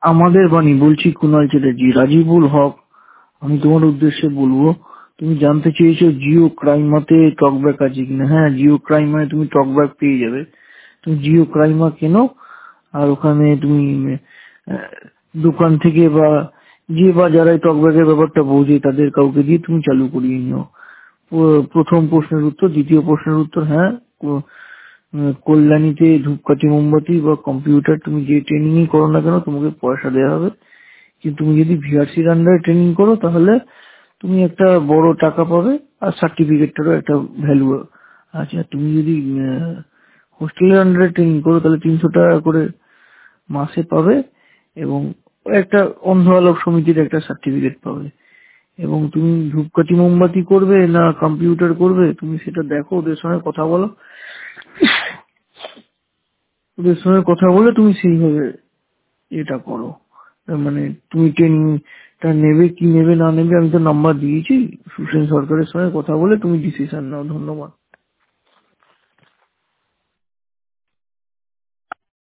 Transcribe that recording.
আমাদের বাণী, বলছি কুণাল চ্যাটার্জি। রাজিবুল হক, আমি তোমার উদ্দেশ্যে বলবো, তুমি জানতে চেয়েছো জিও ক্রাইমাতে টকব্যাক আছে কিনা। হ্যাঁ, জিও ক্রাইমায় তুমি টকব্যাক পেয়ে যাবে। তুমি জিও ক্রাইমা কেনো, আর ওখানে তুমি আহ, দোকান থেকে বা যারা টকব্যাকের ব্যাপারটা বোঝে তাদের কাউকে দিয়ে তুমি চালু করিয়ে নিও। প্রথম প্রশ্নের উত্তর। দ্বিতীয় প্রশ্নের উত্তর, হ্যাঁ, কল্যাণীতে ধূপকাঠি, মোমবাতি বা কম্পিউটার তুমি যে ট্রেনিংই করো না কেন তোমাকে পয়সা দেওয়া হবে। কিন্তু তুমি যদি ভিআরসির আন্ডারে ট্রেনিং করো তাহলে তুমি একটা বড় টাকা পাবে, আর সার্টিফিকেটটারও একটা ভ্যালু আছে। আর তুমি যদি হোস্টেলের আন্ডারে ট্রেনিং করো তাহলে 300 টাকা করে মাসে পাবে, এবং একটা অন্ধ আলোক সমিতির একটা সার্টিফিকেট পাবে। এবং তুমি ধূপকাঠি মোমবাতি করবে না কম্পিউটার করবে তুমি সেটা দেখো, ওদের সঙ্গে কথা বলো। ওদের সঙ্গে কথা বলে তুমি সেইভাবে এটা করো। তার মানে তুমি ট্রেনিংটা নেবে কি নেবে না নেবে আমি তো নাম্বার দিয়েছি। সুসেন সরকারের সঙ্গে কথা বলে তুমি ডিসিশন নাও। ধন্যবাদ।